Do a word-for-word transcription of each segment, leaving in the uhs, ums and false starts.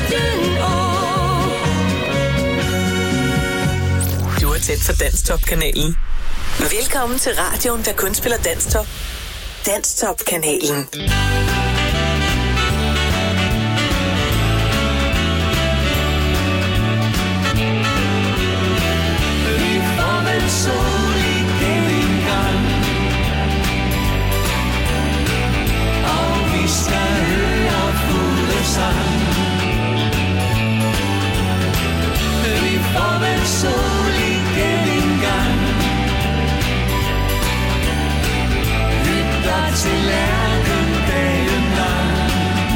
Du er tæt for Danstop-kanalen. Velkommen til radioen, der kun spiller Danstop. Danstop-kanalen. Vi får vel sol igen en gang, og vi skal høre fuglesang. Vi får vel sol igen en gang, lytter til lærken dagen lang.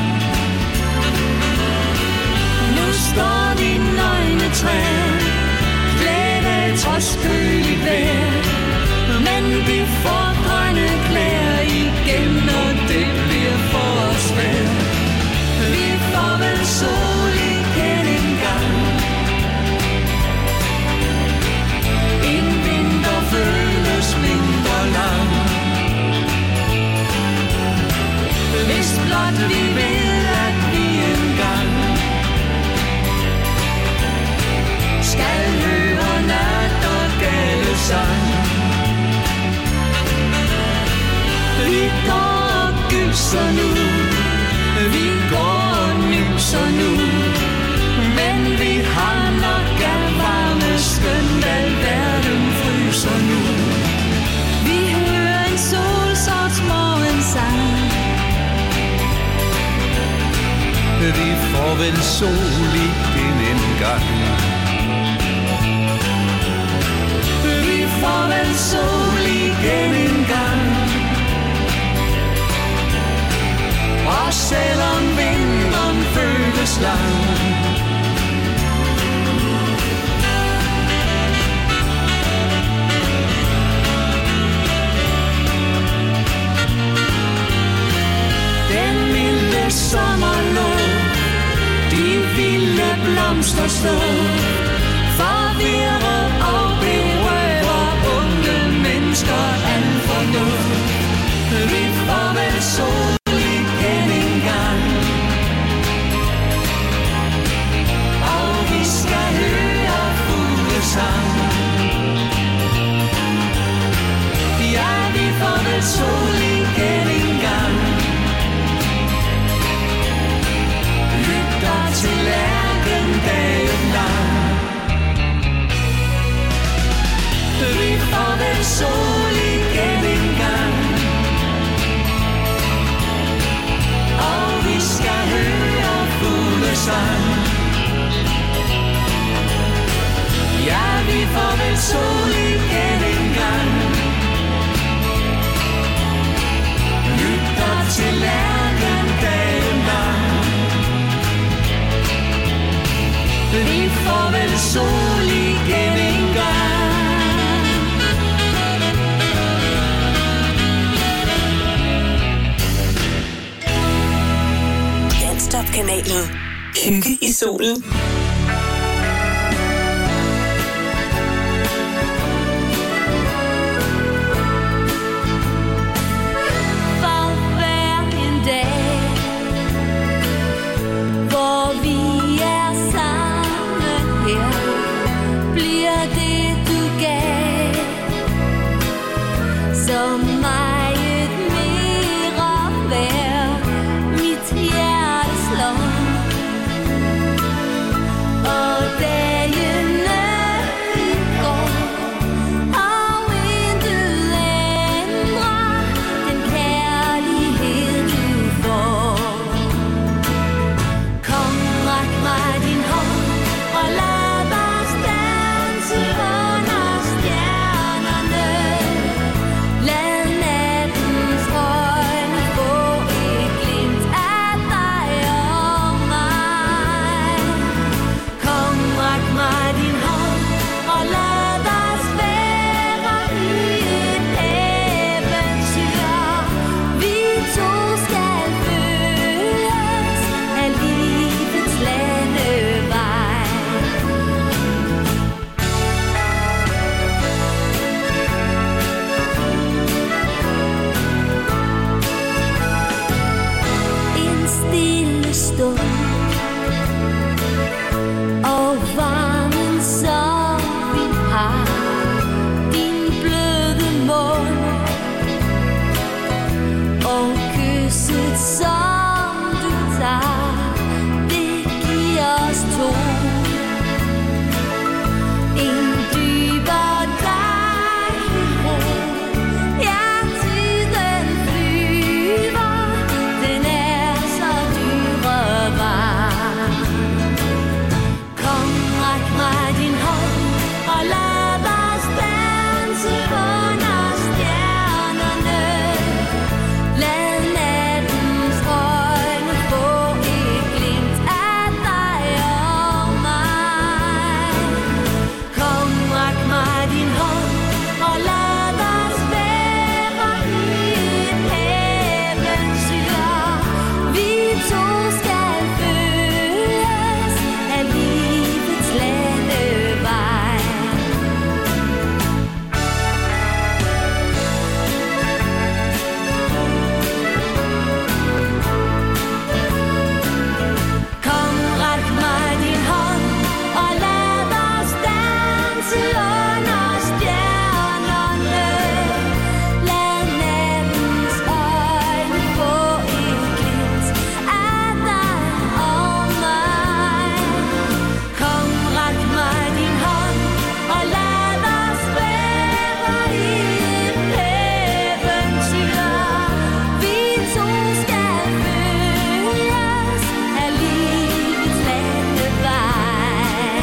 Nu står de nøgne træer, glæde trods køligt vejr, men vi får grønne klæder igen, og det bliver for os svært. Vi får vel sol igen en gang, en vinter føles mindre lang. Hvis blot vi ved, at vi engang skal høre nat og gale sang. Vi går og gyser nu, vi går og nyser nu, men vi har nok af varme skønt, al verden fryser nu. Vi hører en solsorts morgensang, vi får vel sol igen en gang. Vi får vel sol igen en gang, og selvom vinteren føles lang. Den milde sommerluft, de vilde blomster stå, forvirrer og berøver unge mennesker al fornuft. Vi får vel sol igen en gang, og vi skal høre fuglesang. Ja, vi får vel sol igen en gang, lytter til lærken dagen lang. Vi får vel sol igen en gang, og vi skal høre fuglesang. Ja, vi får vel sol igen en gang, lytter til lærken dagen lang. Vi får vel sol igen en gang. Danstop-kanalen. Hygge i solen. Så meget mere værd, mit hjerte slår. to. En dybere dejlighed. Ja, tiden flyver, den er så dyrebar. Kom, ræk mig din hånd, og lad os danse under stjernerne. Lad nattens øjne få et glimt af dig og mig. Kom, ræk mig din hånd, og lad os være i et eventyr. Vi to skal følges af livets landevej. Kom, ræk mig din hånd, og lad os danse under stjernerne. Lad nattens øjne få et glimt af dig og mig. Kom, ræk mig din hånd, og lad os være i et eventyr. Vi to skal følges af livets landevej.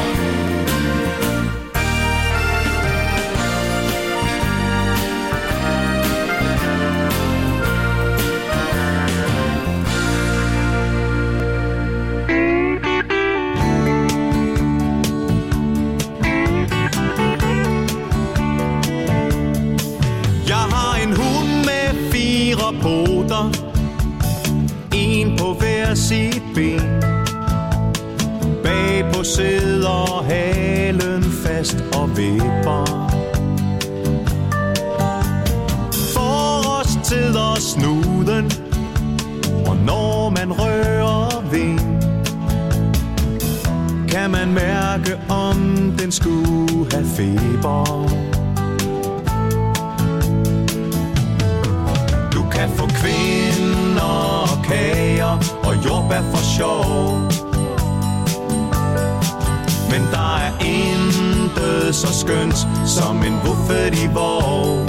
Jeg har en hund med fire poter, en på hver sit ben. Bagpå sidder halen fast og vipper. Forrest sidder snuden, og når man rører ved, kan man mærke, om den skulle have feber. Du kan få kvinder og kager og jordbær for sjov, men der er intet så skønt som en vuffet i vår.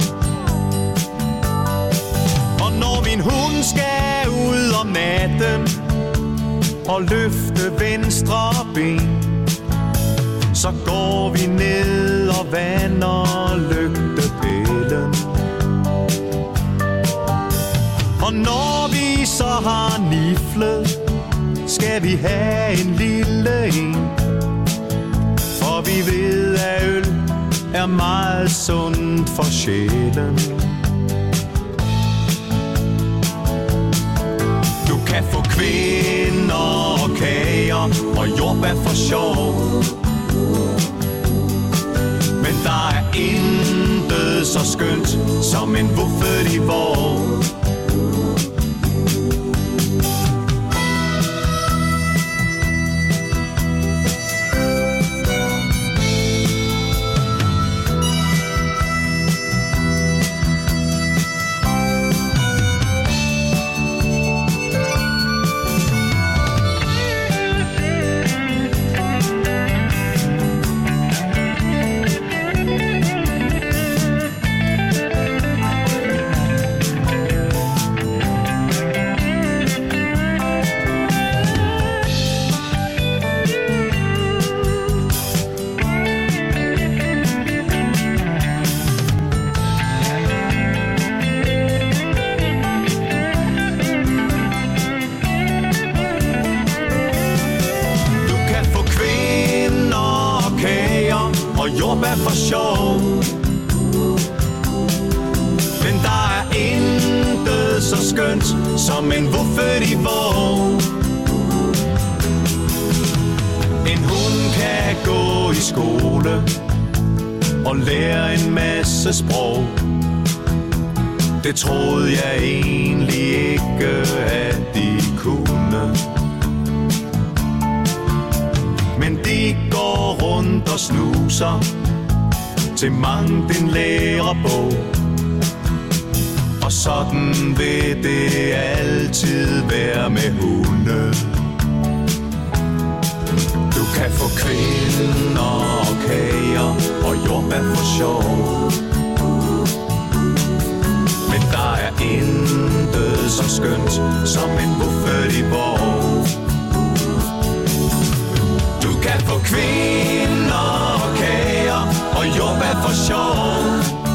Og når min hund skal ud om natten og løfte venstre ben, så går vi ned og vander lygtepælen. Og når vi så har niflet, skal vi have en lille en, for vi ved, at øl er meget sundt for sjælen. Du kan få kvinder og kager og jordbær for sjov, men der er intet så skønt som en vuffet i vår. Jordbær for sjov, men der er intet så skønt som en vuffet i vår. En hund kan gå i skole og lære en masse sprog. Det troede jeg egentlig ikke, at de kunne. Men de går rundt og snuser til mangt en lærebog. Og sådan vil det altid være med hunde. Du kan sjov. Men der er intet så skønt som en buffet i Borg. Du kan få kvinder og kager og jordbær for sjov.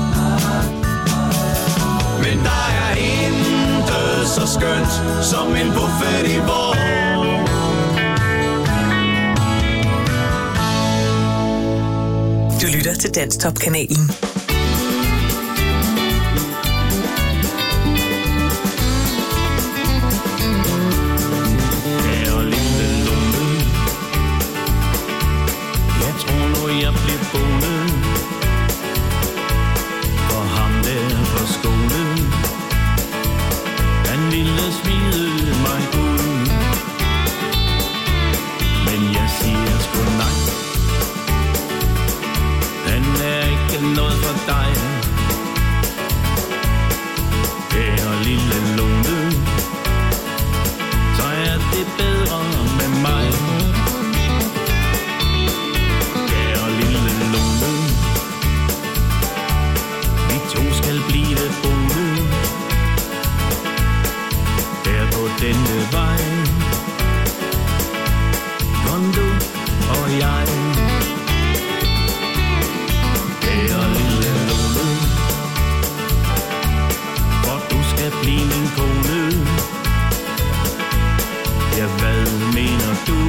Men der er intet så skønt som en buffet i Borg. Du lytter til Danstop-kanalen. Kære lille Lunde, jeg tror nu jeg bliver boende for ham der på skolen. Han ville smide mig ud, men jeg siger sgu nej. Han er ikke noget for dig. Kære lille Lunde, så er det bedre med mig. Kære lille Lunde, vi to skal blive boende her på denne vej. Kun du og jeg. Kære lille Lunde, for du skal blive min kone. Ja, hvad mener du?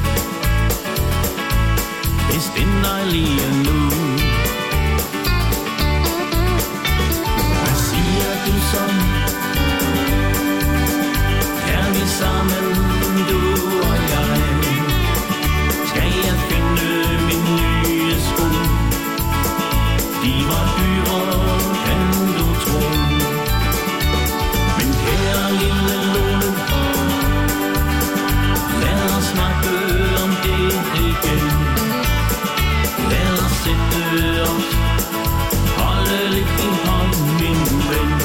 Bestem dig lige nu. Hvad siger du så? Er vi sammen, du og jeg? Skal jeg finde min nye sko? De var dyre, kan du tro. Men kære lille Lunde, lad os snakke om det igen. Lad os sætte os, holde lidt din hånd, min ven.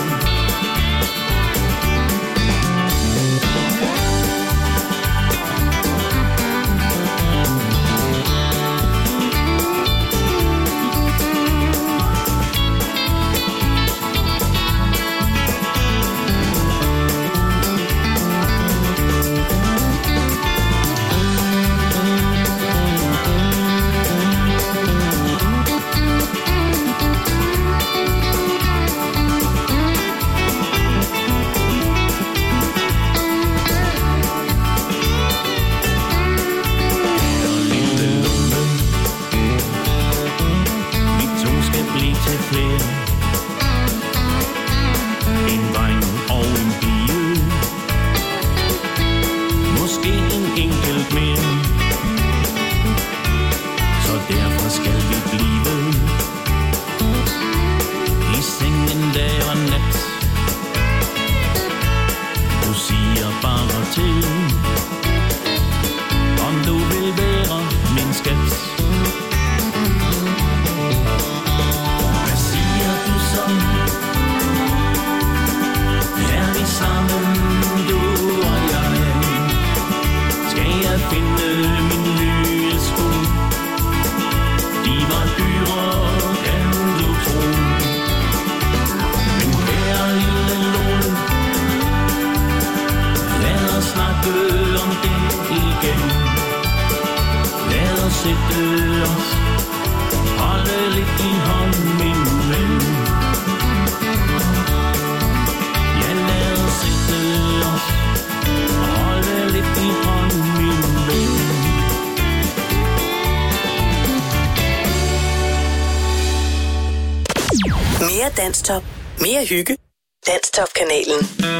Danstop. Mere hygge. Danstop-kanalen.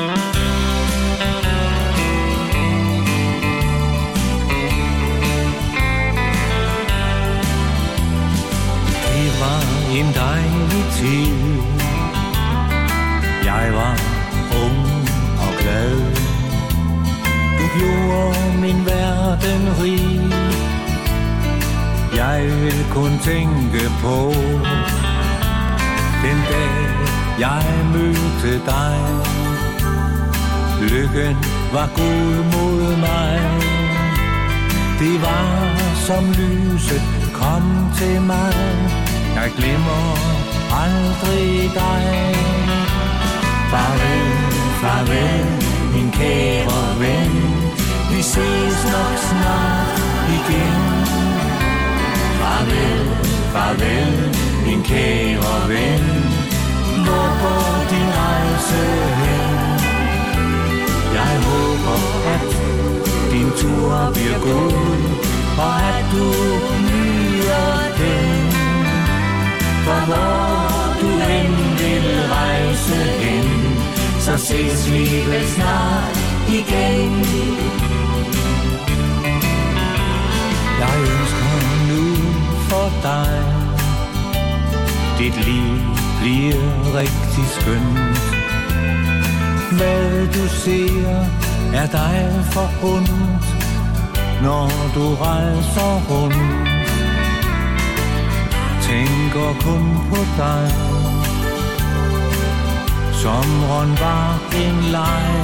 Det var en dejlig tid. Jeg var ung og glad. Du gjorde min verden rig. Jeg vil kun tænke på den dag, jeg mødte dig. Lykken var god mod mig. Det var som lyset kom til mig. Jeg glemmer aldrig dig. Farvel, farvel, min kære ven. Vi ses nok snart igen. Farvel, farvel, min kære ven. Hvor går din rejse hen? Jeg håber, at din tur bliver god, og at du nyder den. For hvor du end vil rejse hen, så ses vi vel snart igen. Jeg ønsker nu for dig, dit liv bliver rigtig skønt. Hvad du ser er dig forundt, når du rejser rundt. Tænker kun på dig. Sommeren var en leg.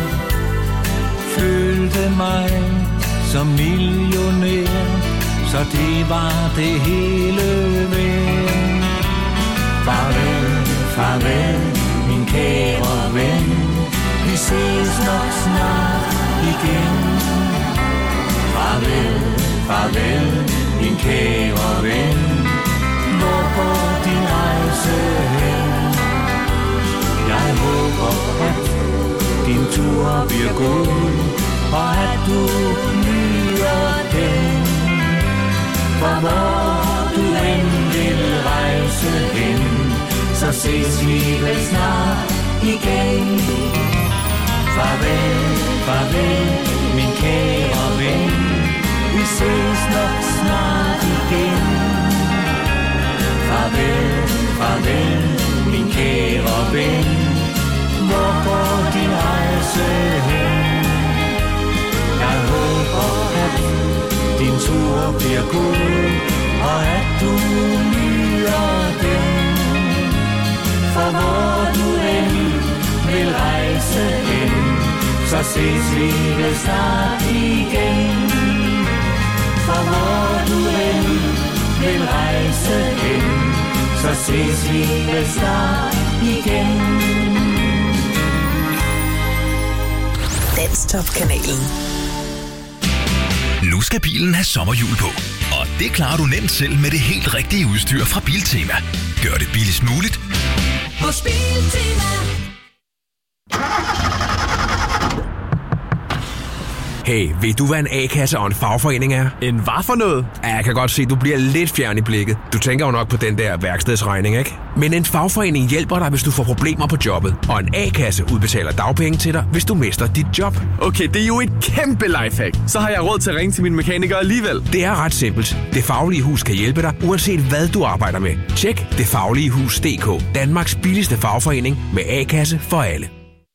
Følte mig som millionær, så det var det hele værd. Farvel, farvel, min kære ven. Vi ses nok snart igen. Farvel, farvel, min kære ven. Hvor går din rejse hen? Jeg håber, at din tur bliver god, og at du nyder den. For hvor du end vil rejse hen, så ses vi vel snart igen. Farvel, farvel, min kære ven. Vi ses nok snart igen. Farvel, farvel, min kære ven. Hvor går din rejse hen? Jeg håber, at din tur bliver god, og at du nyder den. For hvor du end vil rejse hen, så ses vi vel snart igen. For hvor du end vil rejse hen, så ses vi vel snart igen. Danstop-kanalen. Nu skal bilen have sommerhjul på, og det klarer du nemt selv med det helt rigtige udstyr fra Biltema. Gør det billigst muligt hos Biltema. Hey, ved du, hvad en A-kasse og en fagforening er? En hvad for noget? Ja, jeg kan godt se, at du bliver lidt fjern i blikket. Du tænker jo nok på den der værkstedsregning, ikke? Men en fagforening hjælper dig, hvis du får problemer på jobbet. Og en A-kasse udbetaler dagpenge til dig, hvis du mister dit job. Okay, det er jo et kæmpe lifehack. Så har jeg råd til at ringe til min mekaniker alligevel. Det er ret simpelt. Det Faglige Hus kan hjælpe dig, uanset hvad du arbejder med. Tjek det faglige hus punktum d k. Danmarks billigste fagforening med A-kasse for alle.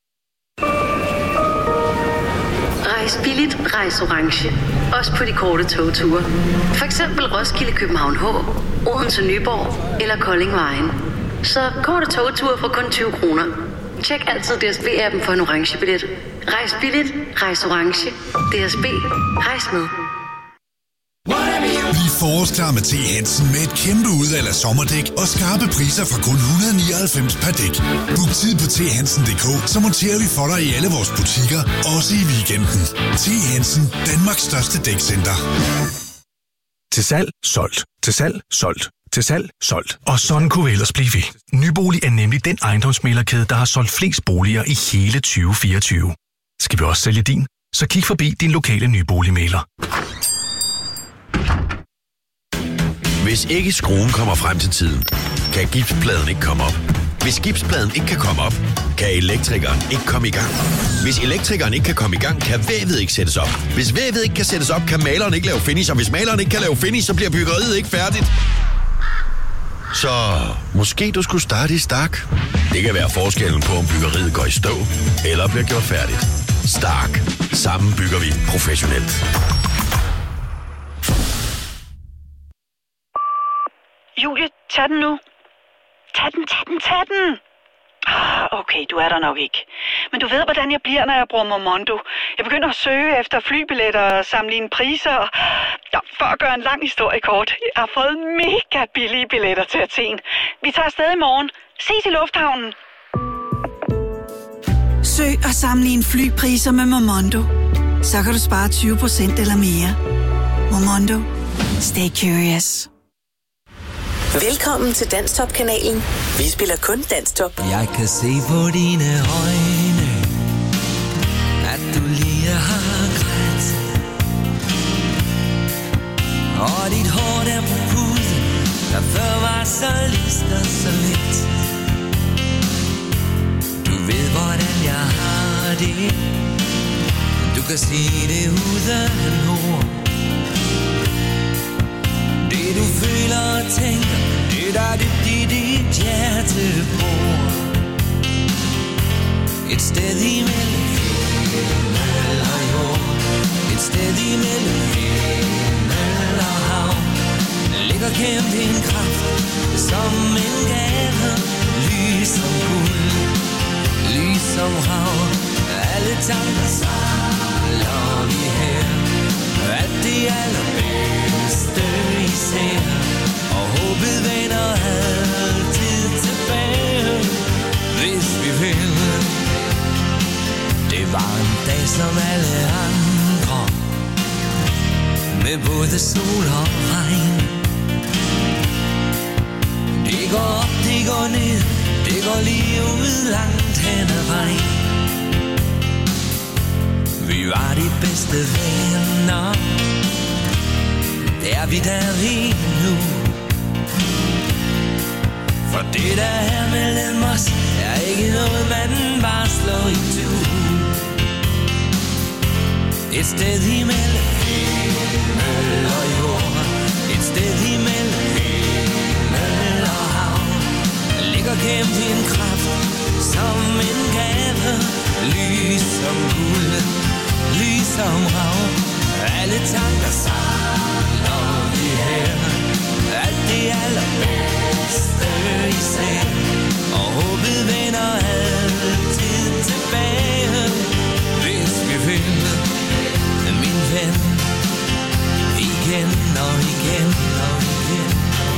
Rejs billigt, rejs orange. Også på de korte togture. For eksempel Roskilde, København H, Odense, Nyborg eller Kolding Vejen. Så korte togture for kun tyve kroner. Tjek altid D S B-appen for en orange billet. Rejs billigt, rejs orange. D S B, rejs med. Bliv forårsklar med T. Hansen med et kæmpe udvalg af sommerdæk og skarpe priser fra kun et hundrede og nioghalvfems per dæk. Book tid på t hansen punktum d k, så monterer vi for dig i alle vores butikker, også i weekenden. T. Hansen, Danmarks største dækcenter. Til salg, solgt. Til salg, solgt. Til salg, solgt. Og sådan kunne vi ellers blive ved. Nybolig er nemlig den ejendomsmæglerkæde, der har solgt flest boliger i hele tyve fireogtyve. Skal vi også sælge din? Så kig forbi din lokale nyboligmægler. Hvis ikke skruen kommer frem til tiden, kan gipspladen ikke komme op. Hvis gipspladen ikke kan komme op, kan elektrikeren ikke komme i gang. Hvis elektrikeren ikke kan komme i gang, kan vævet ikke sættes op. Hvis vævet ikke kan sættes op, kan maleren ikke lave finish. Og hvis maleren ikke kan lave finish, så bliver byggeriet ikke færdigt. Så måske du skulle starte i Stark. Det kan være forskellen på, om byggeriet går i stå eller bliver gjort færdigt. Stark. Sammen bygger vi professionelt. Julie, tag den nu. Tag den, tag den, tag den. Ah, okay, du er der nok ikke. Men du ved, hvordan jeg bliver, når jeg bruger Momondo. Jeg begynder at søge efter flybilletter og sammenligne priser. Ja, For at gøre en lang historie kort. Jeg har fået mega billige billetter til Athen. Vi tager afsted i morgen. Ses i lufthavnen. Søg og sammenlign flypriser med Momondo. Så kan du spare tyve procent eller mere. Momondo. Stay curious. Velkommen til Danstop-kanalen. Vi spiller kun Danstop. Jeg kan se på dine øjne, at du lige har grædt. Og dit hår der på puden, der før var så lyst og så let. Du ved hvordan jeg har det. Du kan sige det uden ord. Det du føler og tænker, det der dybt i dit hjerte bor. Et sted imellem himmel og jord. Et sted imellem himmel og hav. Ligger gemt en kraft som en gave. Lys som guld, lys som hav. Alle tanker samler vi her. Alt det allerbedste især. Og håbet vender altid tilbage, hvis vi vil. Det var en dag som alle andre, med både sol og regn. Det går op, det går ned, det går lige ud langt hen ad vejen. Vi var de bedste venner, det er vi der lige nu. For det der er mellem os, er ikke noget man bare slår i tu. Et sted imellem himmel og jord. Et sted imellem himmel og hav. Ligger gemt i en kraft som en gave. Lys som guld, lys som rav. Alle tanker samler vi her. Alt det allerbedste især. Og håbet vender altid tilbage, hvis vi vil, min ven. Igen og igen og igen.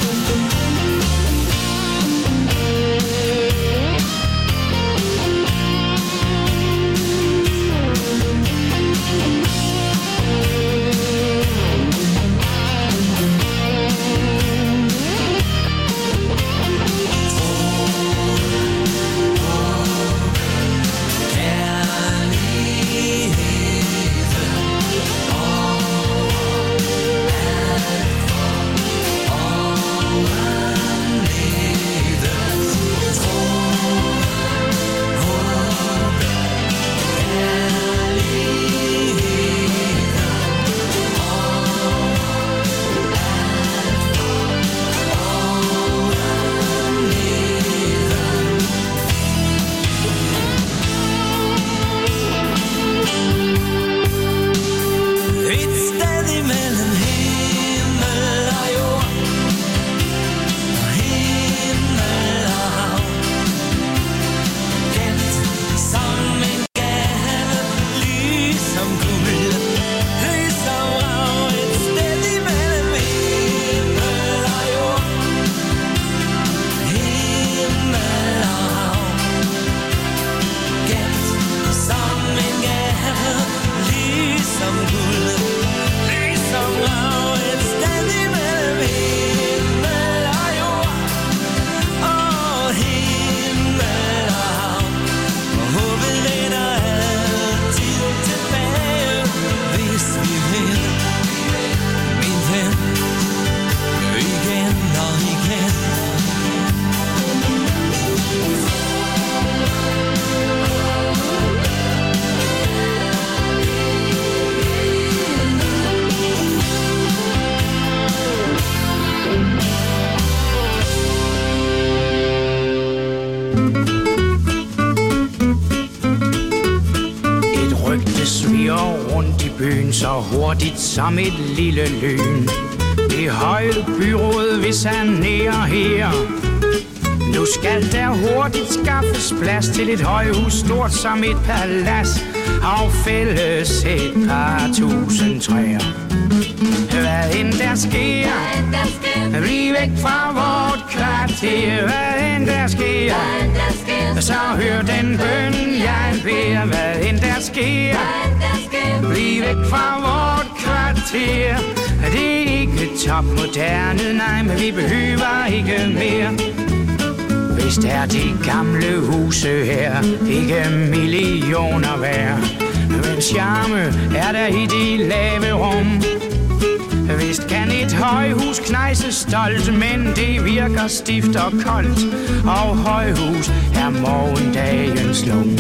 Så hurtigt som et lille lyn. Det høje byråd vil sanere her. Nu skal der hurtigt skaffes plads til et højhus stort som et palads. Og fælles et par tusind træer. Hvad hvad end der sker. Bliv væk fra vort kvarter, hvad end der sker. Så hør den bøn, jeg beder, hvad end der sker. Bliv væk fra vort kvarter. Det er ikke topmoderne, nej, men vi behøver ikke mere. Hvis der er de gamle huse her, ikke millioner værd. Men charme er der i de lave rum. Vist kan et højhus knejse stolt, men det virker stift og koldt. Og højhus er morgendagens lum.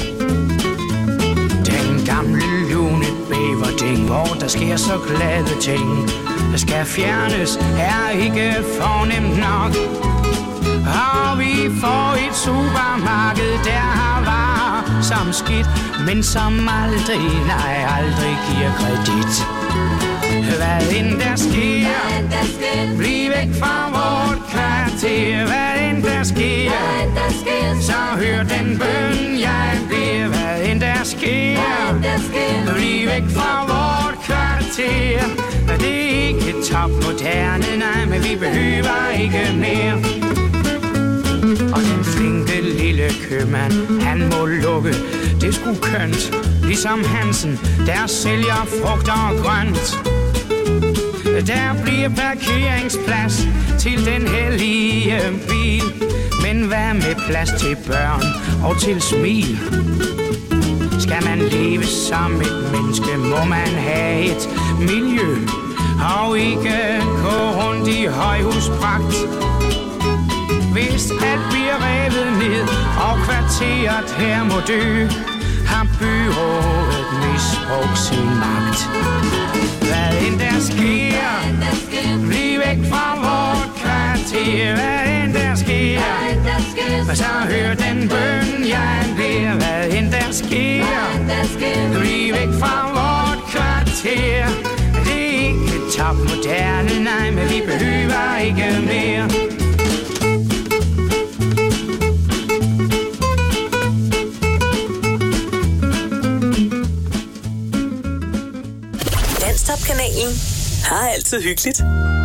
Den gamle lune bæverding, hvor der sker så glade ting, der skal fjernes, er ikke fornemt nok. Og vi får et supermarked, der har varer som skidt, men som aldrig, nej, aldrig giver kredit. Hvad end der sker, bliv væk fra vort kvarter. Hvad end der sker, så hør den bøn, jeg beder. Hvad end der sker, bliv væk fra vort kvarter. Det er ikke topmoderne, nej, men vi behøver ikke mere. Og den flinke lille købmand, han må lukke, det sgu kønt. Ligesom Hansen, der sælger frugt og grønt. Der bliver parkeringsplads til den hellige bil. Men hvad med plads til børn og til smil? Skal man leve som et menneske, må man have et miljø og ikke gå rundt i højhuspragt. Hvis alt bliver revet ned og kvarteret her må dø, har byrådet misbrugt sin magt. Hvad end der sker, bliv væk fra vort kvarter. Hvad end der sker, så hør den bøn, jeg beder. Hvad end der sker, bliv væk fra vort kvarter. Det er ikke topmoderne, nej, men vi behøver ikke mere. Danstop-kanalen har altid hyggeligt.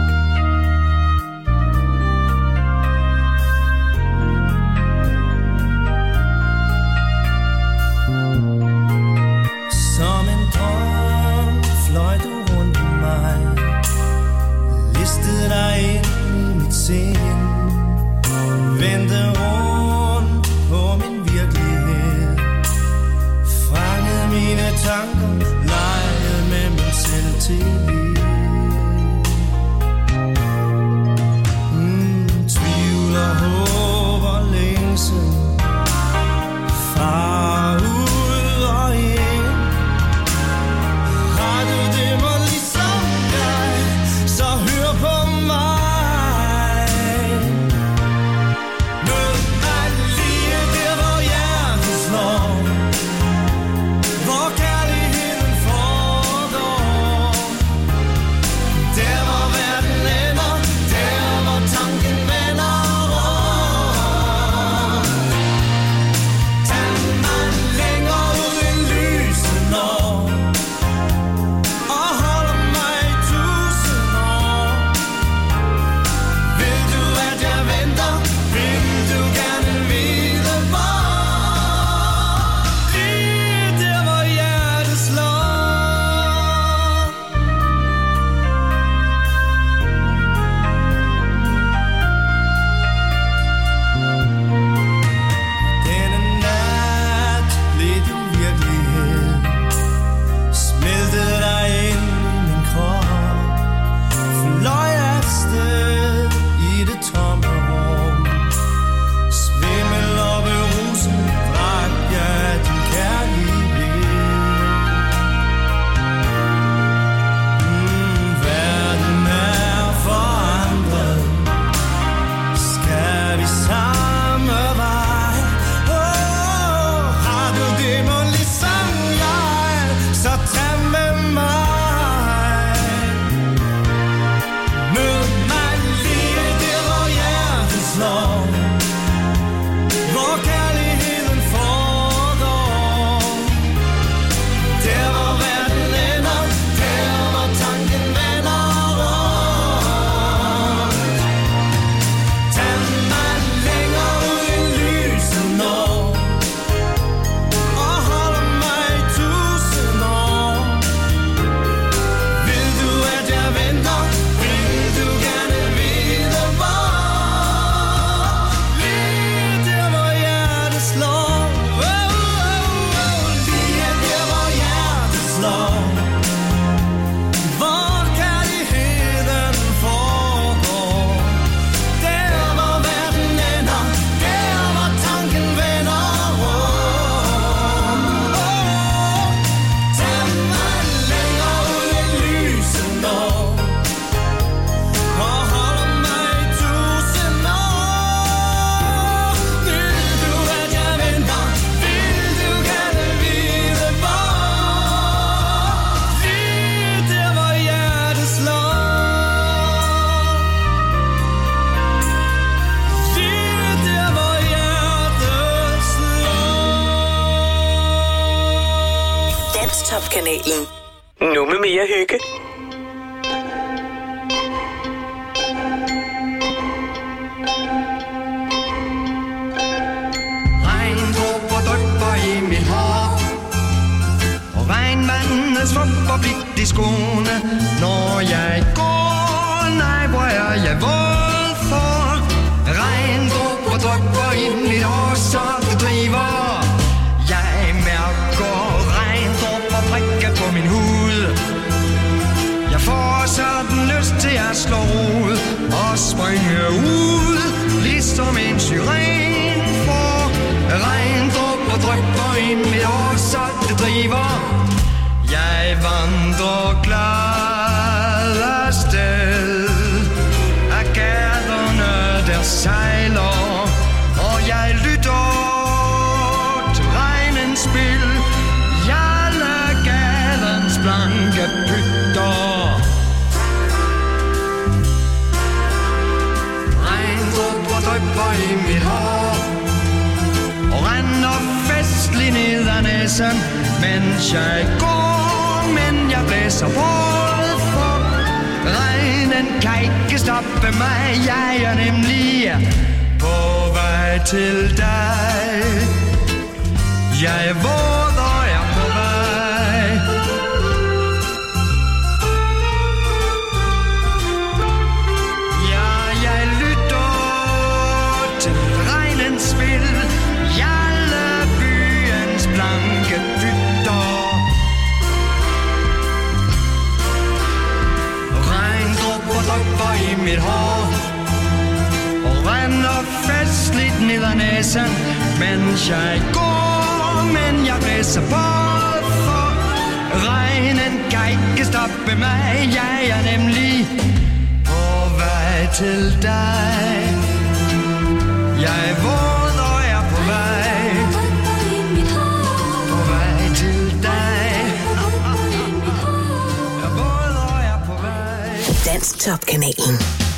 Som en drøm fløj du rundt om mig, listede dig ind i mit sind, vendte rundt på min virkelighed, fangede mine tanker, legede med mig selv til mm, tvivl og håb og længsel, far ud og ind. Har du det må ligesom jeg, så hør på mig. Mød mig lige der hvor hjertet slår, hvor kærligheden foregår. Danstop-kanalen. Nu med mere hygge. Regndråber drypper i mit hår, og regnvandet svupper blidt i skoene, når jeg går. Nej, hvor er jeg våd for. Regndråber drypper i mit hår, så det driver. Jeg mærker regndråber prikke på min hud. Jeg får sådan lyst til at slå rod og springe ud, ligesom en syren får. Regndråber drypper i mit hår, så det driver. Jeg vandrer glad afsted af gaderne, der sejler, og jeg lytter til regnens spil. Jalle gadens blanke pytter. Regndråber drypper i mit hår og render festlig ned ad næsen, mens jeg går, men jeg blæser både for. Regnen kan ikke stoppe mig, jeg er nemlig på vej til dig. Jeg er våd og er på vej. Ja, jeg lytter til regnens spil. Jalle byens blanke pytter. Regndråber drypper i mit hår og render festligt ned ad næsen, mens jeg går, men jeg blæser både for. Regnen kan ikke stoppe mig, jeg er nemlig på vej til dig. Jeg er våd og er på vej, på vej til dig. Jeg er våd og er på vej. Danstop-kanalen.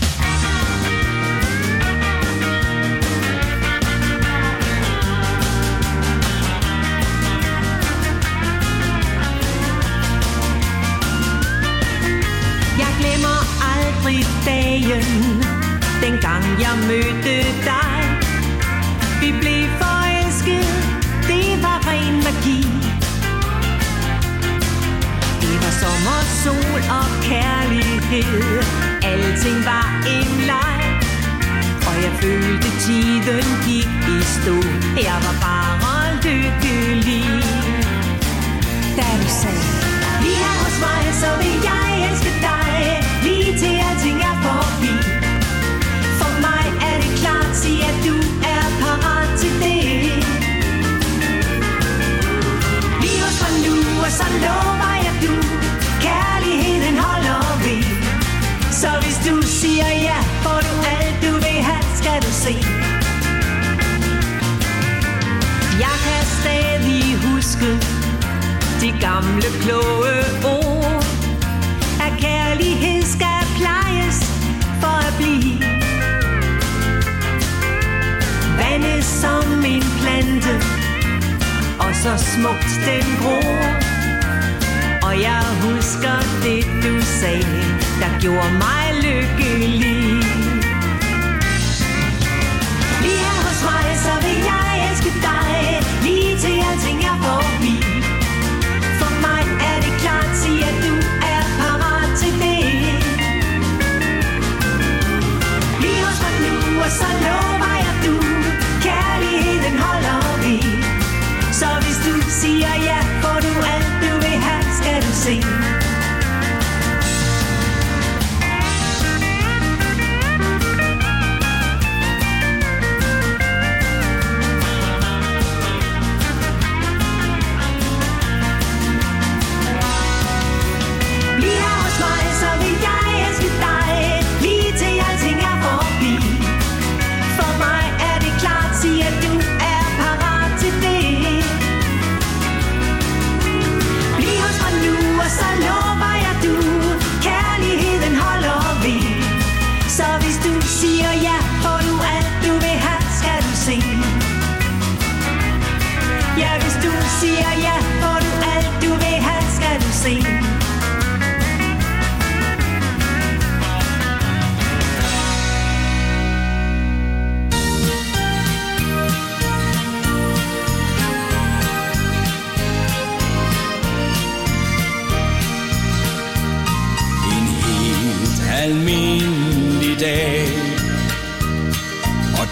Jeg glemmer aldrig dagen, dengang jeg mødte dig. Vi blev forelsket, det var ren magi. Det var sommer, sol og kærlighed. Alting var en leg, og jeg følte tiden gik i stå. Jeg var bare lykkelig, da du sagde: lige her hos mig, så vil jeg elske dig, lige til alting er forbi. For mig er det klart, sig at du er parat til det. Lige hos mig nu, og så lover jeg du, kærligheden holder ved. Så hvis du siger ja, får du alt du vil have, skal du se. Jeg kan stadig huske de gamle kloge ord, at kærlighed skal plejes for at blive. Vandet som en plante, og så smukt den gror. Og jeg husker det du sagde, der gjorde mig lykkelig. Lige her hos mig, så vil jeg elske dig, lige til alting er forbi. For mig er det klart, sig at du er parat til det. Lige hos mig nu, og så lover jeg du, kærligheden holder ved. Så hvis du siger ja, får du alt du vil have, skal du se.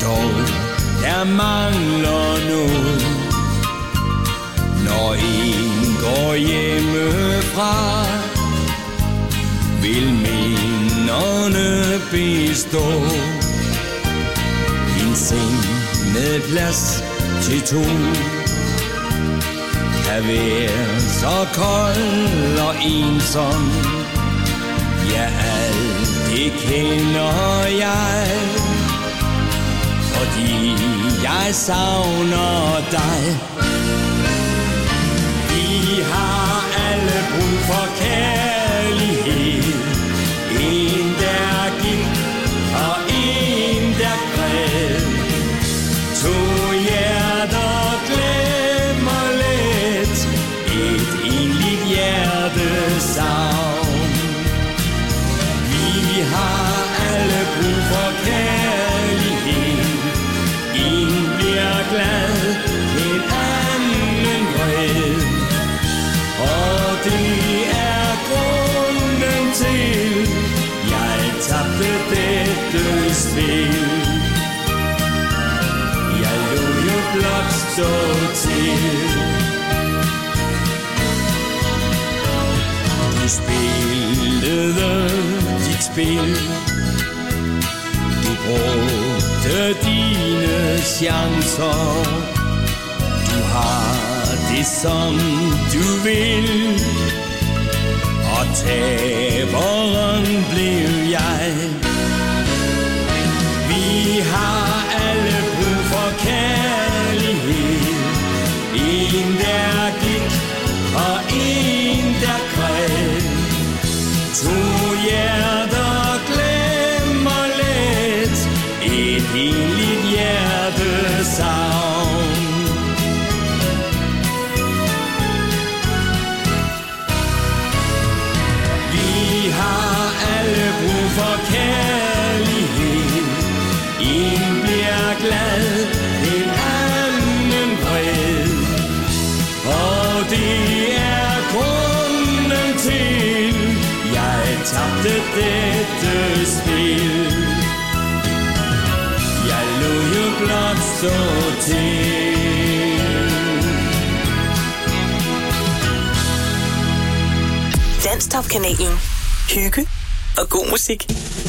dog der mangler noget. Når en går hjemmefra, vil minderne bestå. En seng med plads til to kan være så kold og ensom. Ja, alt det kender jeg, fordi jeg savner dig. Vi har alle brug for kærlighed. En der gik og en der græd. To hjerter glemmer let et enligt hjertesavn. Vi har alle brug for kærlighed. En bliver glad, en anden vred. Og det er grunden til, jeg tabte dette spil. Jeg lod jo blot stå til. Du spillede dit spil. Du brugte dine chancer. Du har det som du vil, og taberen blev jeg. Vi har alle brug for kærlighed. En der gik og en der græd. To hjerter glemmer let et enligt hjertesavn. Vi har alle brug for kærlighed. En bliver glad, en anden vred. Og det er grunden til, jeg tabte dette spil. Jeg lod jo blot stå til. Danstop-kanalen. Hygge og god musik.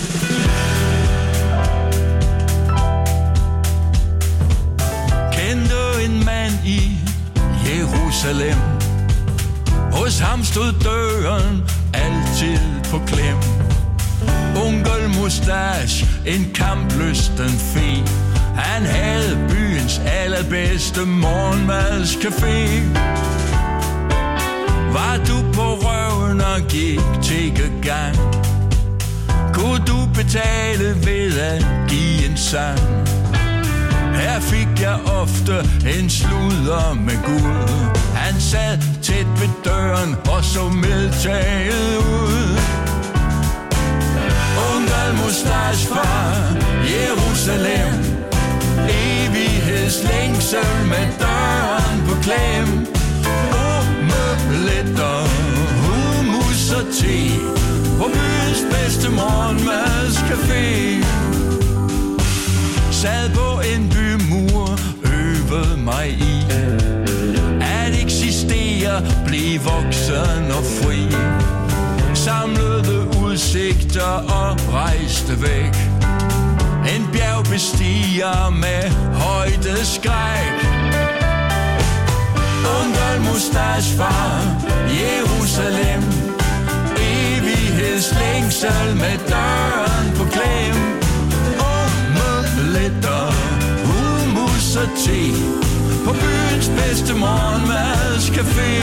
Kendte en mand i Jerusalem. Hos ham stod døren altid på klem. Onkel Mustache, en kamplysten fe. Han havde byens allerbedste morgenmadscafé. Var du på røven og gik tiggergang, kunne du betale ved at give en sang. Her fik jeg ofte en sludder med guld. Han sad tæt ved døren og så medtaget ud. Onkel Mustache fra Jerusalem, evighedslængsel med døren på klem. Omeletter, hummus og te på byens bedste morgenmadscafé. Sad på en bymur, øvede mig i at eksistere, blive voksen og fri. Samlede udsigter og rejste væk. En bjergbestiger med højdeskræk. Onkel Mustache fra Jerusalem, evighedslængsel med døren på klem. Omeletter, hummus og te på byens bedste morgenmadscafé.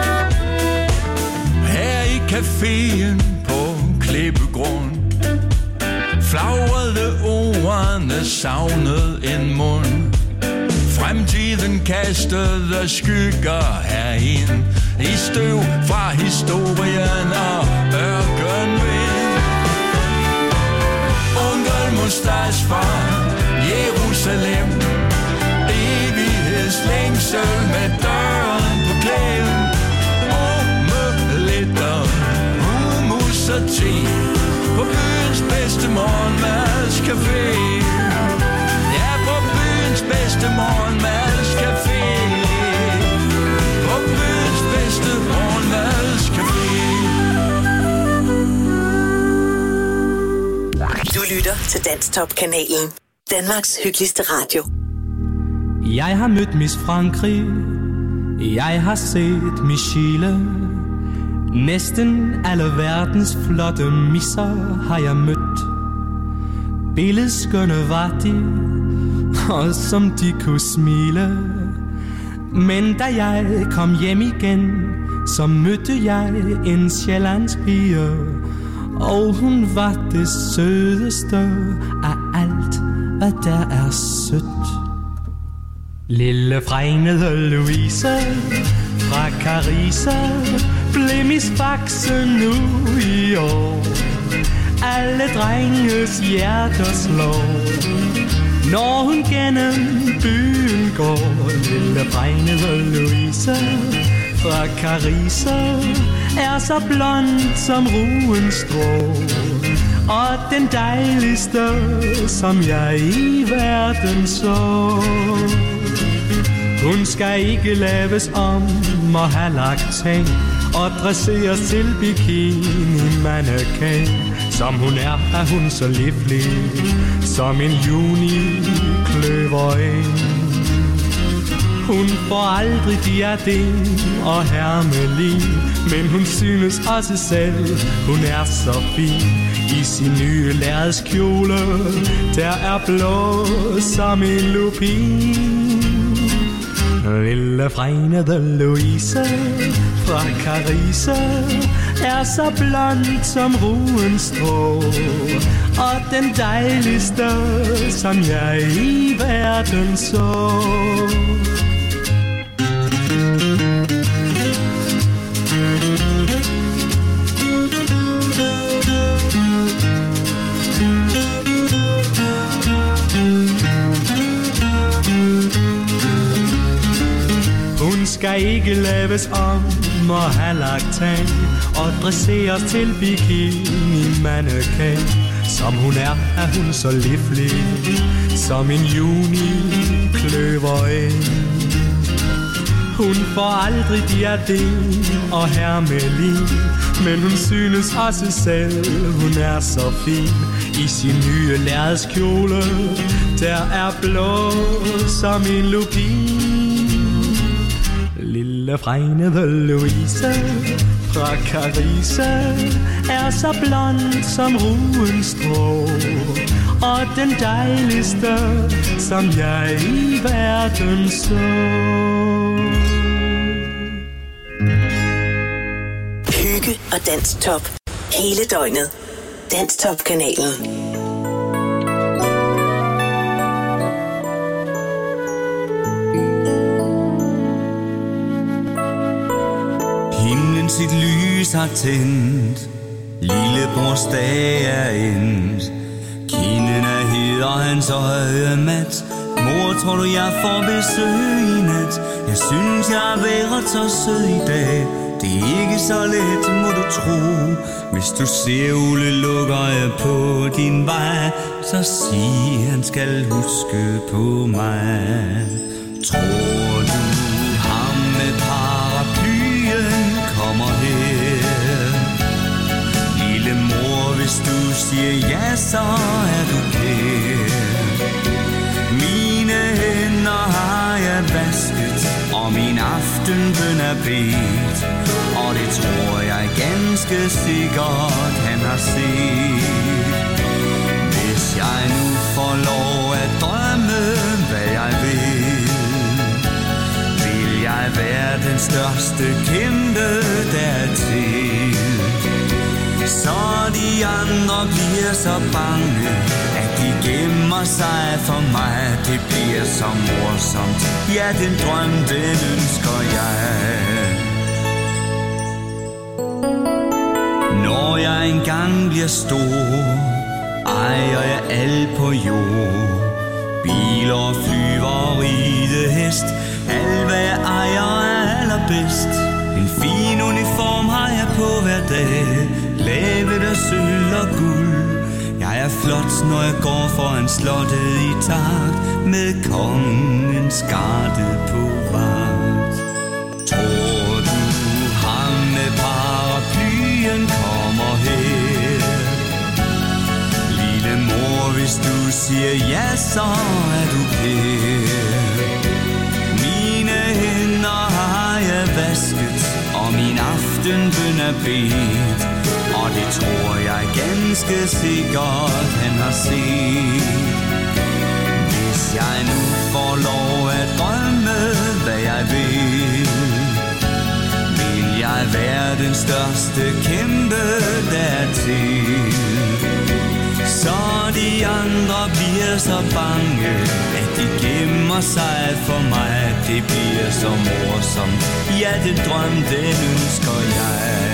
caféen på Klippegrund flagrede ordene savnede en mund. Fremtiden kastede skygger herind, i støv fra historien og ørkenvind. Onkel Mustache fra Jerusalem, evighedslængsel med døren på klæden. Omeletter, hummus og te på byens bedste morgenmadscafé. Ja, på byens bedste morgenmadscafé. På byens bedste morgenmadscafé. Du lytter til Danstop-kanalen. Danmarks hyggeligste radio. Jeg har mødt Miss Frankrig, jeg har set Michelle. Næsten alle verdens flotte misser har jeg mødt. Billedskønne var de, og som de kunne smile. Men da jeg kom hjem igen, så mødte jeg en sjællandsk pige, og hun var det sødeste af alt, hvad der er sødt. Lille fregnede Louise fra Carissa blev Miss Faxe nu i år. Alle drenges hjerter slår, når hun gennem byen går. Lille fregnede Louise fra Carissa er så blond som ruens strå, og den dejligste, som jeg i verden så. Hun skal ikke laves om og have lagt tag og dresseres til bikini-mannequin. Som hun er, er hun så livlig som en juni-kløvereng. Hun får aldrig diadem og hermelin, men hun synes også selv, hun er så fin i sin nye lærredskjole, der er blå som en lupin. Lille fregnede Louise fra Carissa er så blond som ruens strå, og den dejligste, som jeg i verden så. Skal ikke laves om og have lagt tag og dresseres til bikini-mannequin. Som hun er, er hun så livlig som en juni-kløvereng. Hun får aldrig diadem og hermelin, men hun synes også selv, hun er så fin i sin nye lærredskjole, der er blå som en lupin. Lille fregnede Louise fra Carissa er så blond som ruens strå, og den dejligste, som jeg i verden så. Hygge og Danstop hele døgnet. Danstop-kanalen. Sit lys har tændt, lillebrors dag er endt. Kinden er hed og hans øje mat. Mor, tror du jeg får besøg i nat? Jeg synes jeg har været så sød i dag. Det er ikke så let, må du tro. Hvis du ser Ole lukker jeg på din vej, så sig han skal huske på mig. Tror du ham med paraplyen kommer her? Lille mor, hvis du siger ja, så er du kær. Mine hænder har jeg vasket, og min aftenbøn er bedt, og det tror jeg ganske sikkert han har set. Hvis jeg nu får lov at drømme, hvad jeg vil, vil jeg være den største kendte dertil. Så de andre bliver så bange, at de gemmer sig for mig. Det bliver så morsomt. Ja, den drøm, den ønsker jeg. Når jeg engang bliver stor, ejer jeg alt på jord. Biler, flyver, ridehest, alt hvad jeg ejer er allerbedst. En fin uniform har jeg på hver dag, lavet af sølv og guld. Jeg er flot, når jeg går foran slottet i takt, med kongens garde på vagt. Tror du, ham med paraplyen kommer her? Lille mor, hvis du siger ja, så er du kær. Mine hænder har jeg vasket, og min aftenbøn er bedt, og det tror jeg ganske sikkert han har set. Hvis jeg nu får lov at drømme, hvad jeg vil, vil jeg være den største kæmpe dertil. Så de andre bliver så bange, at de gemmer sig for mig. Det bliver så morsomt. Ja, den drøm, den ønsker jeg.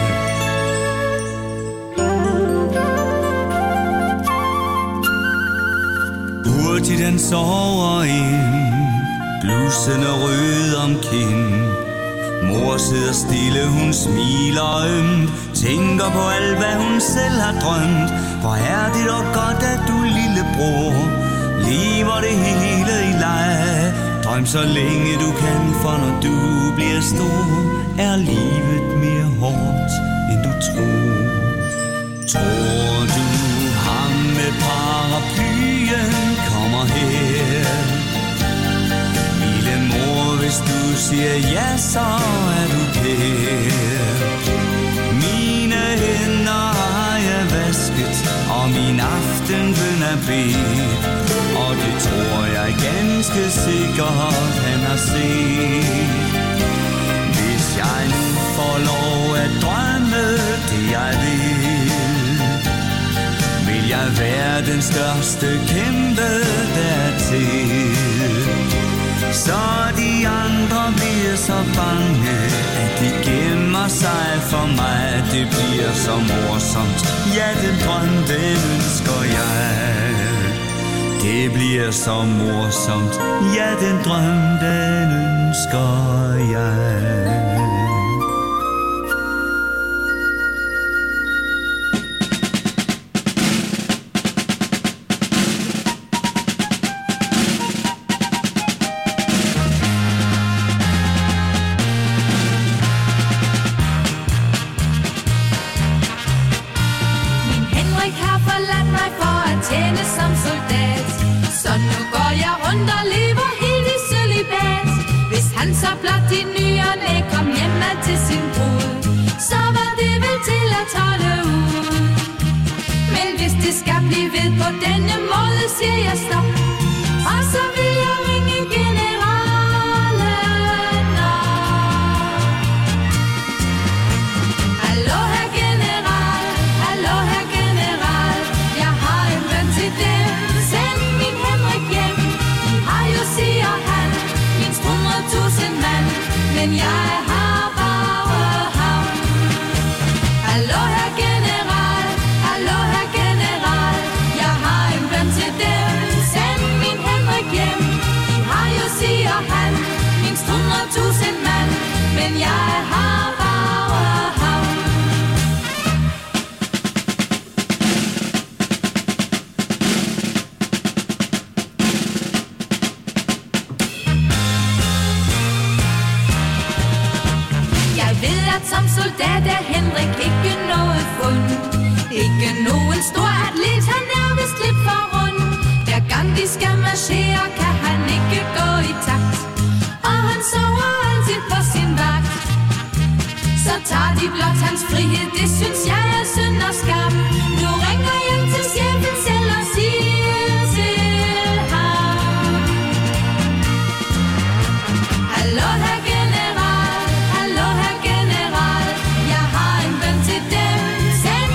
Hurtigt den sover ind, blusen er rød om kind. Mor sidder stille, hun smiler ømt, tænker på alt, hvad hun selv har drømt. Hvor er det dog godt, at du, lillebror, lever det hele i leg. Drøm så længe du kan, for når du bliver stor, er livet mere hårdt, end du tror. Tror du, ham med paraplyen kommer her? Lille mor, hvis du siger ja, så er du kær. Mine hænder har jeg vasket, og min aftenbøn er bedt, og det tror jeg ganske sikkert han har set. Hvis jeg nu får lov at drømme det jeg vil, vil jeg være den største kæmpe dertil. Så de andre bliver så bange, at de gemmer sig for mig. Det bliver så morsomt. Ja, den drøm, den ønsker jeg. Det bliver så morsomt. Ja, den drøm, den ønsker jeg. Send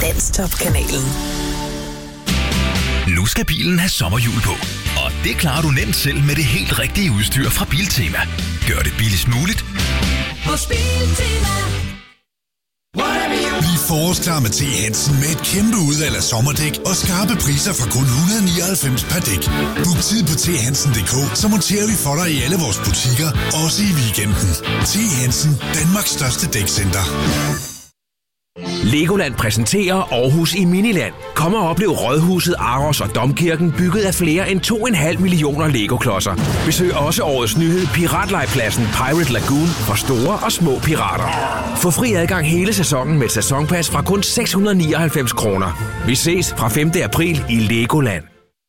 Danstop-kanalen. Nu skal bilen have sommerhjul på, og det klarer du nemt selv med det helt rigtige udstyr fra Biltema. Gør det billigst muligt hos Biltema. Bliv forårsklar med T. Hansen med et kæmpe udvalg af sommerdæk og skarpe priser fra kun et hundrede nioghalvfems per dæk. Book tid på t hansen punktum d k, så monterer vi for dig i alle vores butikker, også i weekenden. T. Hansen, Danmarks største dækcenter. Legoland præsenterer Aarhus i Miniland. Kom og oplev Rådhuset, Aros og Domkirken, bygget af flere end to komma fem millioner Lego-klodser. Besøg også årets nyhed, Piratlejpladsen Pirate Lagoon, for store og små pirater. Få fri adgang hele sæsonen med et sæsonpas fra kun seks hundrede nioghalvfems kroner. Vi ses fra femte april i Legoland.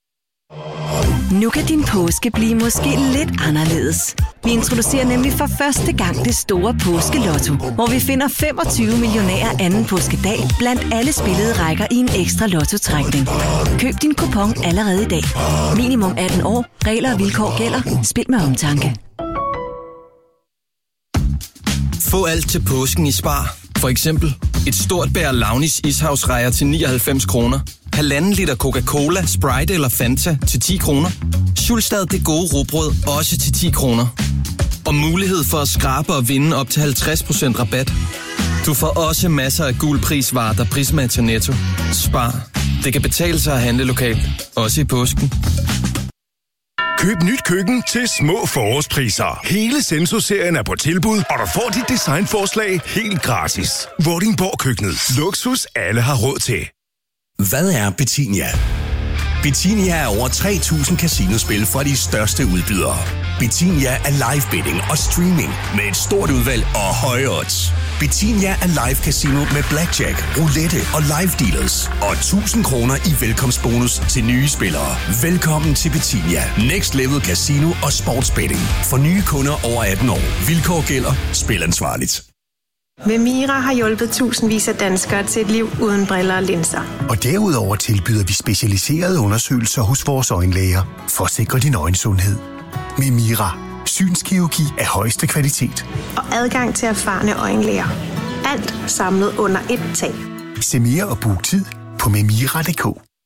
Nu kan din påske blive måske lidt anderledes. Vi introducerer nemlig for første gang det store påskelotto, hvor vi finder femogtyve millionærer anden påskedag blandt alle spillede rækker i en ekstra lottotrækning. Køb din kupon allerede i dag. Minimum atten år. Regler og vilkår gælder. Spil med omtanke. Få alt til påsken i Spar. For eksempel et stort bær Launis ishavsrejer til nioghalvfems kroner. Halvanden liter Coca-Cola, Sprite eller Fanta til ti kroner. Schulstad det gode rugbrød også til ti kroner. Og mulighed for at skrabe og vinde op til halvtreds procent rabat. Du får også masser af gul prisvarer, der Prisma til Netto. Spar. Det kan betale sig at handle lokalt. Også i påsken. Køb nyt køkken til små forårspriser. Hele Senso-serien er på tilbud, og du får dit designforslag helt gratis. Vordingborg Køkkenet. Luksus alle har råd til. Hvad er Betinia? Betinia er over tre tusind casinospil fra de største udbydere. Betinia er live betting og streaming med et stort udvalg og høje odds. Betinia er live casino med blackjack, roulette og live dealers. Og tusind kroner i velkomstbonus til nye spillere. Velkommen til Betinia. Next Level Casino og Sportsbetting. For nye kunder over atten år. Vilkår gælder. Spil ansvarligt. Memira har hjulpet tusindvis af danskere til et liv uden briller og linser. Og derudover tilbyder vi specialiserede undersøgelser hos vores øjenlæger for at sikre din øjensundhed. Memira. Synskirurgi af højeste kvalitet. Og adgang til erfarne øjenlæger. Alt samlet under ét tag. Se mere og book tid på memira punktum d k.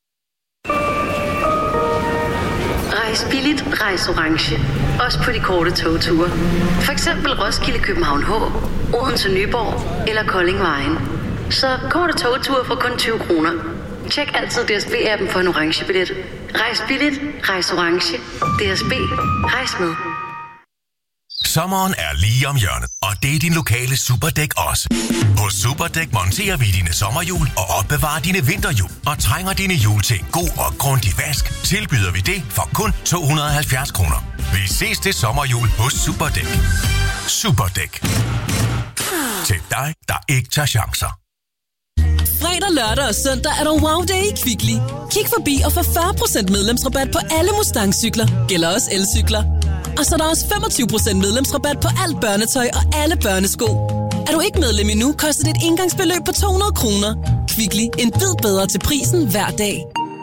Rejs billigt, rejs orange. Også på de korte togture. For eksempel Roskilde, København H, Odense, Nyborg eller Kolding Vejen. Så korte togture for kun tyve kroner. Tjek altid D S B-appen for en orange billet. Rejs billigt, rejs orange. D S B. Rejs med. Sommeren er lige om hjørnet, og det er din lokale Superdæk også. Hos Superdæk monterer vi dine sommerhjul og opbevarer dine vinterhjul. Og trænger dine hjul til en god og grundig vask, tilbyder vi det for kun to hundrede og halvfjerds kroner. Vi ses til sommerhjul hos Superdæk. Superdæk. Til dig, der ikke tager chancer. Fredag, lørdag og søndag er der wow day i Kvickly. Kig forbi og få fyrre procent medlemsrabat på alle Mustang-cykler. Gælder også elcykler. Og så er der også femogtyve procent medlemsrabat på alt børnetøj og alle børnesko. Er du ikke medlem endnu, koster det et engangsbeløb på to hundrede kroner. Kvickly. En bid bedre til prisen hver dag.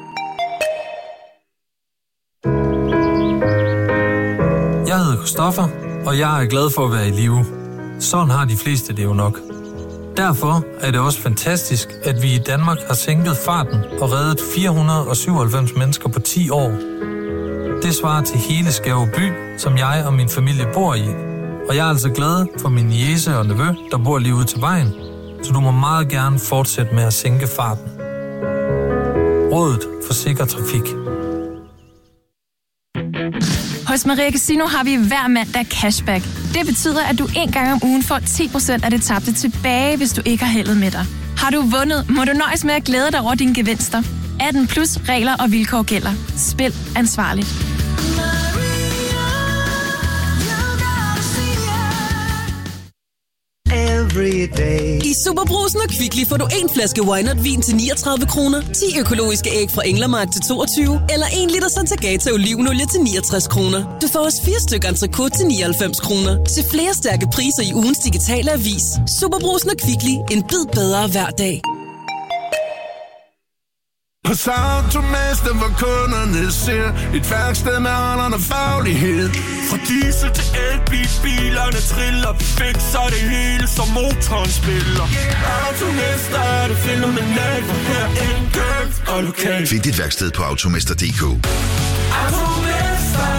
Jeg hedder Christoffer, og jeg er glad for at være i live. Sådan har de fleste det jo nok. Derfor er det også fantastisk, at vi i Danmark har sænket farten og reddet fire hundrede og syvoghalvfems mennesker på ti år. Det svarer til hele Skæve by, som jeg og min familie bor i. Og jeg er altså glad for min niece og nevø, der bor lige ude til vejen. Så du må meget gerne fortsætte med at sænke farten. Rådet for sikker trafik. Hos Maria Casino har vi hver mandag cashback. Det betyder, at du en gang om ugen får ti procent af det tabte tilbage, hvis du ikke har heldet med dig. Har du vundet, må du nøjes med at glæde dig over dine gevinster. atten plus regler og vilkår gælder. Spil ansvarligt. I Superbrusen og Kvickly får du en flaske Wynert vin til niogtredive kroner, ti økologiske æg fra Englermark til toogtyve, eller en liter Santagata olivenolie til niogtres kroner. Du får også fire stykker entrecôte til nioghalvfems kroner. Til flere stærke priser i ugens digitale avis. Superbrusen og Kvickly. En bid bedre hver dag. Hos Automester, hvor kunderne ser et værksted med alderen og faglighed. Fra diesel til elbil, bilerne triller. Vi fikser det hele, som motoren spiller. Automester er det fænomenalt, for her enkelt og lokalt. Find dit værksted på automester punktum d k. Automester.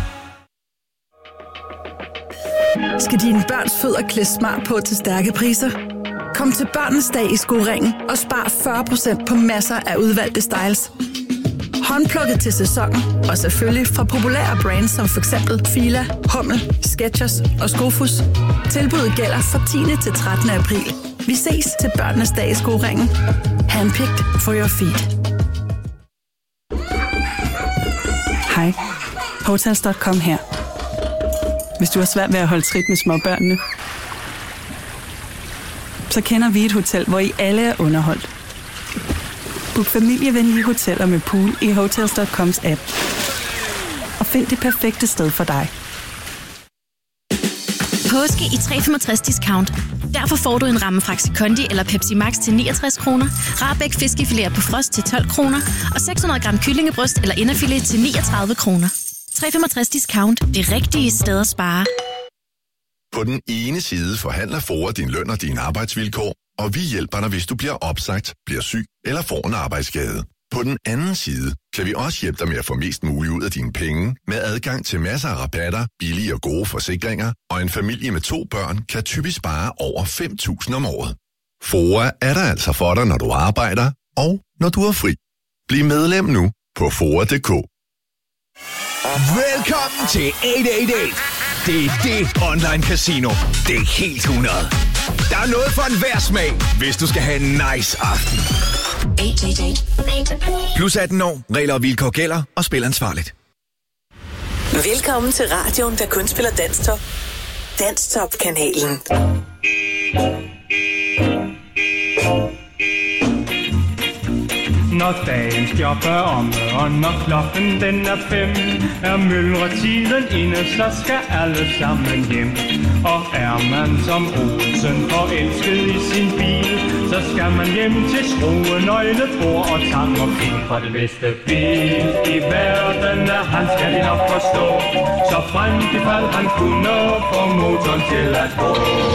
Skal dine børns fødder klæde smart på til stærke priser? Kom til Børnenes Dag i Skoringen og spar fyrre procent på masser af udvalgte styles. Håndplukket til sæsonen og selvfølgelig fra populære brands som for eksempel Fila, Hummel, Skechers og Skofus. Tilbuddet gælder fra tiende til trettende april. Vi ses til Børnenes Dag i Skoringen. Handpicked for your feet. Hej, Hotels punktum com her. Hvis du har svært ved at holde trit med småbørnene, så kender vi et hotel, hvor I alle er underholdt. Book familievenlige hoteller med pool i Hotels punktum coms app. Og find det perfekte sted for dig. Påske i tre komma femogtres discount. Derfor får du en ramme Faxi Kondi eller Pepsi Max til niogtres kroner, Rahbek fiskefilet på frost til tolv kroner og seks hundrede gram kyllingebryst eller inderfilet til niogtredive kroner. tre komma femogtres discount. Det rigtige sted at spare. På den ene side forhandler FOA din løn og dine arbejdsvilkår, og vi hjælper dig, hvis du bliver opsagt, bliver syg eller får en arbejdsskade. På den anden side kan vi også hjælpe dig med at få mest muligt ud af dine penge, med adgang til masser af rabatter, billige og gode forsikringer, og en familie med to børn kan typisk spare over fem tusind om året. FOA er der altså for dig, når du arbejder, og når du er fri. Bliv medlem nu på F O A punktum d k. Velkommen til otte otte otte. Det er det online casino. Det er helt hundrede. Der er noget for enhver smag, hvis du skal have en nice aften. Plus atten år. Regler og vilkår gælder, og spil ansvarligt. Velkommen til radioen, der kun spiller Danstop. Danstop-kanalen. Når dagens job er omme, og når klokken den er fem, er myldretiden inde, så skal alle sammen hjem. Og er man som Olsen forelsket i sin bil, så skal man hjem til skrue, nøgle, bord og tang og fil. For det bedste bil i verden er han, skal de nok forstå, så fremt i fald han kunne få motoren til at gå.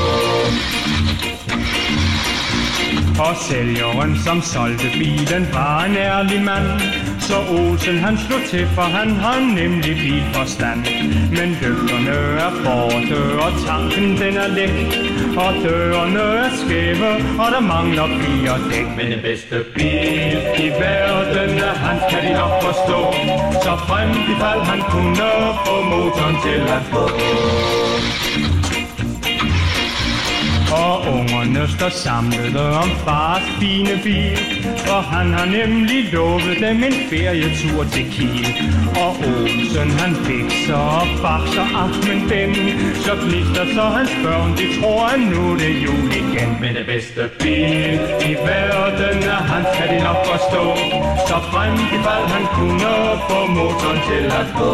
Og sælgeren, som solgte bilen, var en ærlig mand. Så Olsen han slog til, for han har nemlig bilforstand. Men lygterne er borte, og tanken den er læk. Og dørene er skæve, og der mangler fire dæk. Men den bedste bil i verden er han, kan de nok forstå. Så fremt i fald han kunne få motoren til at gå. Og ungerne står samlede om fars fine bil, for han har nemlig lovet dem en ferietur til Kiel. Og Olsen han fikser og bakser aften den, så gnister så hans børn, de tror at nu det er jul igen. Men det bedste bil i verden er han, kan de nok forstå, så fremt i fald han kunne få motoren til at gå.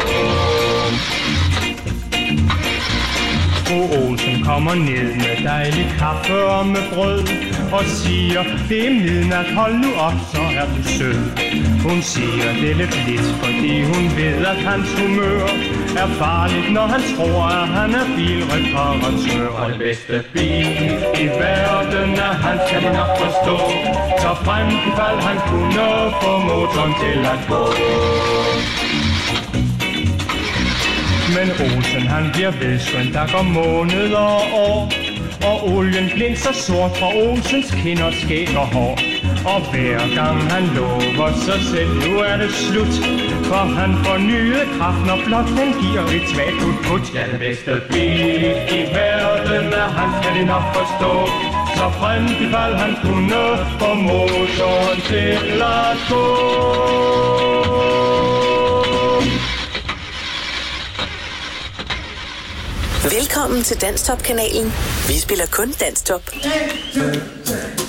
Fru Olsen kommer ned med dejlig kaffe og med brød og siger, det er midnat, hold nu op, så er du sød. Hun siger det lidt lidt, fordi hun ved, at hans humør er farligt, når han tror, at han er bilreparatør. Og det bedste bil i verden er han, kan de nok forstå, så fremt i fald han kunne få motoren til at gå. Men Olsen han bliver vedskønt, der går måneder og år, og olien blinser sort fra Olsens kinder, skæg og hår. Og hver gang han lover sig selv, nu er det slut, for han får nye kraft, når blot den giver et svagt put-put. Ja, det bedste bil i verden er han, kan de nok forstå, så fremt i fald han kunne få motoren til at gå. Velkommen til Danstop-kanalen. Vi spiller kun Danstop.